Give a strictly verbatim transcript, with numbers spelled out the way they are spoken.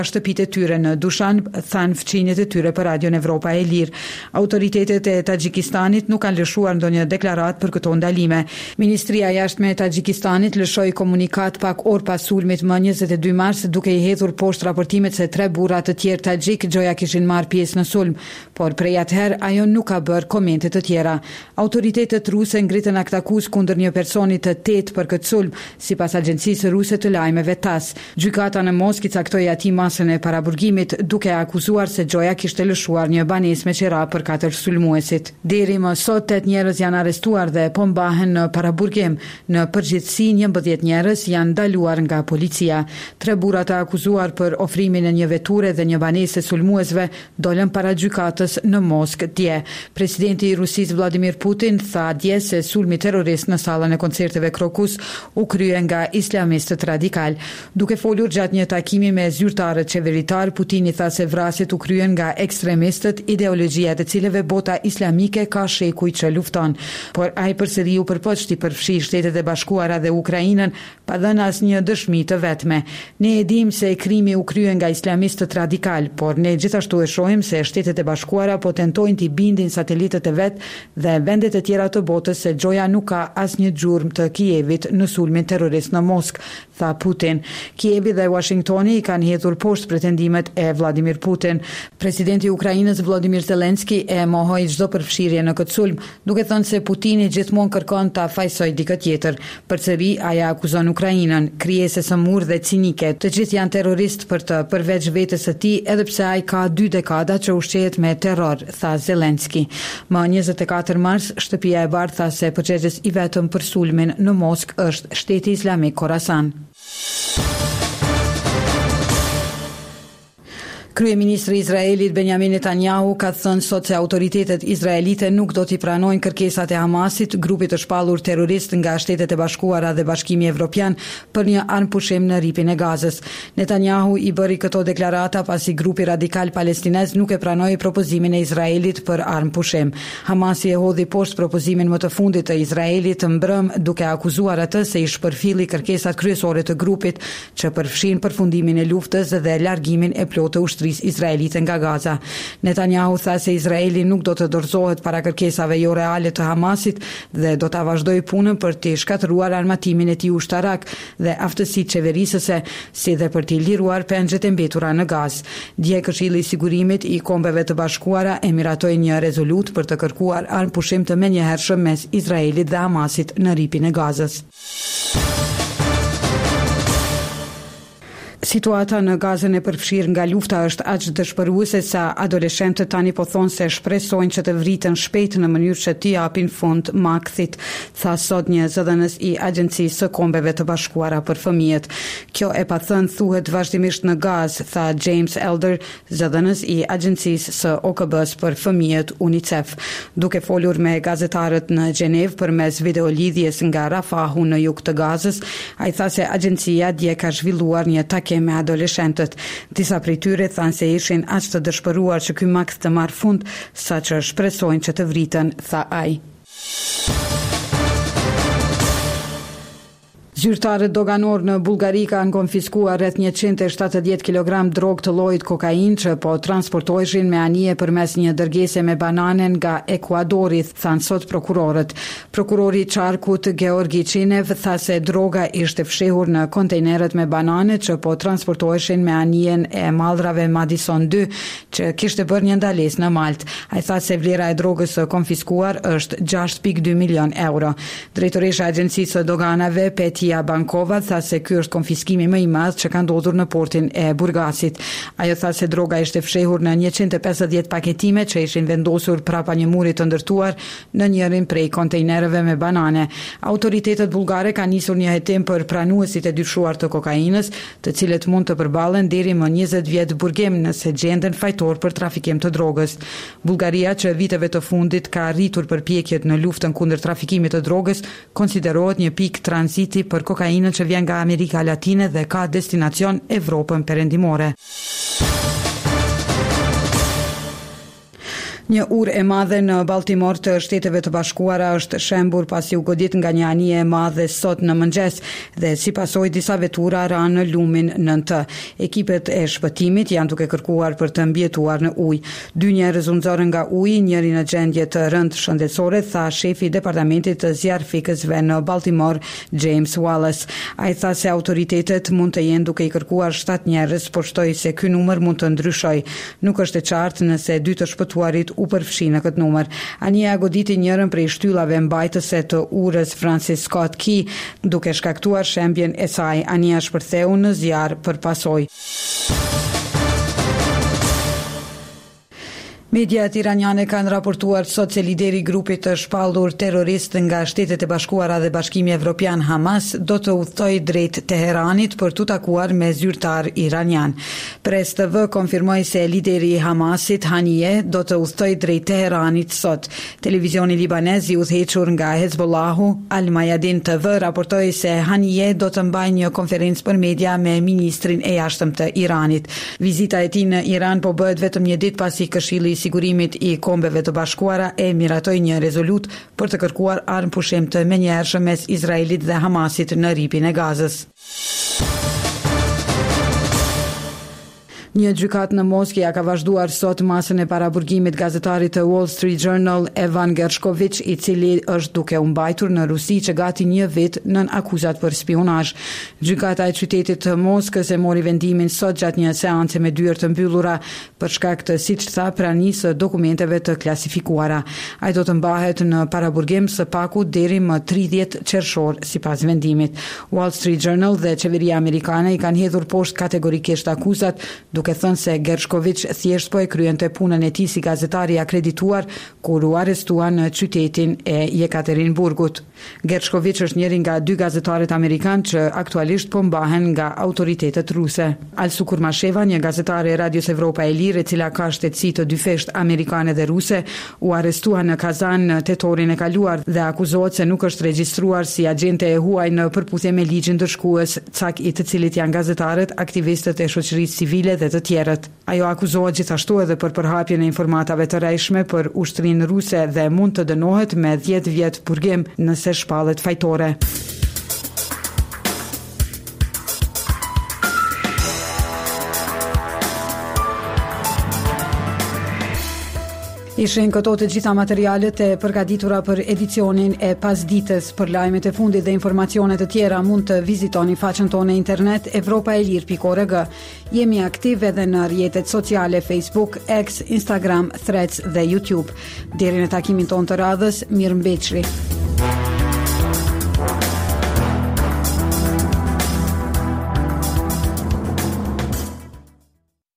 shtëpitë e tyre në Dushan, thanë fëmijët e tyre për Radion Evropa e Lirë. Autoritetet e Tagjikistanit nuk kanë lëshuar ndonjë deklaratë për këto ndalime. Ministria e Jashtme e Tagjikistanit lëshoi komunikat pak orë pas sulmit më njëzet e dy mars, duke i hedhur poshtë raportimet se tre burra të tjerë tagjik gjoja kishin marrë pjesë në sulm, por prej atëherë ajo nuk ka bërë komente të tjera. Autoritetet ruse ngritën akt akuzë kundër një personi të tetë për këtë sulm, sipas agjencisë ruse të lajmeve TASS. Gjykata në Moskë i caktoi atij masën e paraburgimit, duke akuzuar se gjoja kishte lëshuar një banesë me qira për katër sulmuesit. Deri më sot tetë njerëz janë arrestuar dhe po mbahen në paraburgim. Në përgjithësi njëmbëdhjetë njerëz janë ndaluar nga policia. Tre burra të akuzuar për ofrimin e një veture dhe një banese sulmuesve dolën para gjykatës në Moskë dje. Presidenti i Rusisë Vladimir Putin tha dje se sulmi terrorist në sallën e koncerteve Krokus u krye nga islamistët radikal. Duke folur gjatë një takimi me zyrtarët qeveritar, Putini tha se vrasjet u kryen nga ekstremistët, ideologjia të cilëve bota islamike ka shekuj që lufton. Por ai përsëri u përpoqti përfshi Shtetet e Bashkuara dhe Ukrainën pa dhënë asnjë dëshmi të vetme. Ne e dim se krimi u krye nga islamistët radikal, por ne gjithashtu e shohim se Shtetet e Bashkuara po tentojnë t'i bindin satelitët e vet dhe vendet e tjera të botës se gjoja nuk ka asnjë gjurmë të Kievit në sulmin terrorist në Moskë, tha Putin. Kievi dhe Washingtoni i kanë hedhur poshtë pretendimet e Vladimir Putin. Presidenti i Ukrainës Volodymyr Zelensky e mohoi çdo përfshirje në këtë sulm, duke thënë se Putini gjithmonë kërkon ta fajsojë dikë tjetër. Përsëri ai akuzon Ukrainën, krijesë sëmurë dhe cinike. Të gjithë janë terroristë për të përveç vetes së tij, edhe pse ai ka dy dekada që ushqehet me terror, tha Zelensky. Më njëzet e katër mars, Shtëpia e Bardhë tha se përgjegjës i vetëm për sulmin në Moskë është Shteti Islamik Khorasan. Kryeministri i Izraelit Benjamin Netanyahu ka thënë sot se autoritetet izraelite nuk do t'i pranojnë kërkesat e Hamasit, grupit të shpallur terrorist nga Shtetet e Bashkuara dhe Bashkimi Evropian, për një armpushim në ripin e Gazës. Netanyahu i bëri këto deklarata pasi grupi radikal palestinez nuk e pranoi propozimin e Izraelit për armpushim. Hamasi e hodhi poshtë propozimin më të fundit të Izraelit mbrëm, duke akuzuar atë se i shpërfilli kërkesat kryesore të grupit që përfshin përfundimin e luftës dhe largimin e plotë të ushtrisë izraelite nga Gaza. Netanyahu tha se Izraeli nuk do të dorëzohet para kërkesave jo reale të Hamasit dhe do ta vazhdojë punën për të shkatëruar armatimin e tij ushtarak dhe aftësitë qeverisëse, si dhe për të liruar pengjet e mbetura në Gazë. Dje Këshilli i Sigurimit i Kombeve të Bashkuara emiratoi një rezolut për të kërkuar armpushim të menjëhershëm mes Izraelit dhe Hamasit në ripin e Gazës. Situata në Gazën e përfshirë nga lufta është aq dëshpëruese sa adoleshentët tani po thonë se shpresojnë që të vriten shpejt në mënyrë që t'i japin fund makthit, tha sot një zëdhënës i Agjencisë së Kombeve të Bashkuara për fëmijët. Kjo e pa thënë thuhet vazhdimisht në Gazë, tha James Elder, zëdhënës i Agjencisë së O K B-s për fëmijët UNICEF. Duke folur me gazetarët në Gjenevë përmes videolidhjes nga Rafahu në jug të Gazës, ai tha se agjencia dje ka zhvilluar një takim me adoleshentët. Disa prej tyre thanë se ishin aq të dëshpëruar që ky makt të marrë fund, saqë shpresojnë që të vriten, tha ai. Zyrtarët doganor në Bullgari kanë konfiskuar rreth njëqind e shtatëdhjetë kilogram drogë të llojit kokainë që po transportoheshin me anije përmes një dërgese me banane nga Ekuadori, thanë sot prokurorët. Prokurori i Qarkut Georgi Qinev tha se droga ishte fshehur në kontejnerët me banane që po transportoheshin me anijen e mallrave Madison dy, që kishte bërë një ndalesë në Malt. Ai tha se vlera e drogës së konfiskuar është gjashtë pikë dy milion euro. Drejtoresha e Agjencisë së Doganave Peti Bankova tha se ky është konfiskimi më i madh që ka ndodhur në portin e Burgasit. Ajo tha se droga ishte fshehur në njëqind e pesëdhjetë paketime që ishin vendosur prapa një muri të ndërtuar në njërin prej kontejnerëve me banane. Autoritetet bullgare kanë nisur një hetim për pranuesit e dyshuar të kokainës, të cilët mund të përballen deri më njëzet vjet burgim nëse gjenden fajtor për trafikim të drogës. Bullgaria, që viteve të fundit ka arritur përpjekjet në luftën kundër trafikimit të drogës, konsiderohet një pikë tranziti për kokainën që vjen nga Amerika Latine dhe ka destinacion Evropën perëndimore. Një urë e madhe në Baltimore të Shteteve të Bashkuara është shembur pasi u godit nga një anije e madhe sot në mëngjes dhe si pasojë disa vetura ranë në lumin nën të. Ekipet e shpëtimit janë duke kërkuar për të mbjetuar në ujë. Dy njerëz u nxorën nga uji, njëri në gjendje të rëndë shëndetësore, tha shefi i departamentit të zjarrfikësve në Baltimore, James Wallace. Ai tha se autoritetet mund të jenë duke i kërkuar shtatë njerëz, por shtoi se ky numër mund të ndryshojë. Nuk është e qartë nëse dy të shpëtuarit u përfshi në këtë numër. Anija goditi njërën prej shtyllave mbajtëse të urës Francis Scott Key, duke shkaktuar shembjen e saj. Anija shpërtheu në zjarr për pasojë. Mediat iraniane kanë raportuar sot se lideri i grupit të shpallur terrorist nga Shtetet e Bashkuara dhe Bashkimi Evropian Hamas do të udhtojë drejt Teheranit për të takuar me zyrtar iranian. Press T V konfirmoi se lideri i Hamasit, Haniyeh, do të udhtojë drejt Teheranit sot. Televizioni libanez i udhëhequr nga Hezbollahu, Al Mayadin T V, raportoi se Haniyeh do të mbajë një konferencë për media me ministrin e jashtëm të Iranit. Vizita e tij në Iran po bëhet vetëm një ditë pasi Këshilli Sigurimit i Kombeve të Bashkuara e miratoi një rezolut për të kërkuar armë pushim të menjëhershëm mes Izraelit dhe Hamasit në rripin e Gazës. Një gjykat në Moskë ja ka vazhduar sot masën e paraburgimit gazetarit të Wall Street Journal Evan Gershkovich, i cili është duke u mbajtur në Rusi që gati një vit nën akuzat për spionazh. Gjykata e qytetit të Moskës e mori vendimin sot gjatë një seance me dyert të mbyllura për shkak të, siç tha, pranisë së dokumenteve të klasifikuara. Ai do të mbahet në paraburgim së paku deri më tridhjetë qershor sipas vendimit. Wall Street Journal dhe qeveria amerikane i kanë hedhur poshtë kategorikisht akuzat, duke thënë se Gershkovich thjesht po e kryente punën e tij si gazetar i akredituar kur u arrestua në qytetin e Jekaterinburgut. Gershkovich është njëri nga dy gazetarët amerikanë që aktualisht po mbahen nga autoritetet ruse. Alsu Kurmasheva, një gazetare e Radios Evropa e Lirë, e cila ka shtetësi të dyfesht amerikane dhe ruse, u arrestua në Kazan në tetorin e kaluar dhe akuzohet se nuk është regjistruar si agjente e huaj në përputhje me ligjin ndërshkues, cak i të cilit janë gazetarët, aktivistët e shoqërisë civile dhe të tjerët. Ajo akuzohet gjithashtu edhe për përhapjen e informatave të rrejshme për ushtrinë ruse dhe mund të dënohet me dhjetë vjet purgim nëse shpallet fajtore. Ishin këto të gjitha materialet e përgatitura për edicionin e pasdites. Për lajmet e fundit dhe informacionet të tjera mund të vizitoni faqen tonë internet evropa e lir pikë org. Jemi aktiv edhe në rrjetet sociale Facebook, X, Instagram, Threads dhe YouTube. Deri në takimin tonë të radhës, mirëmbëjtje.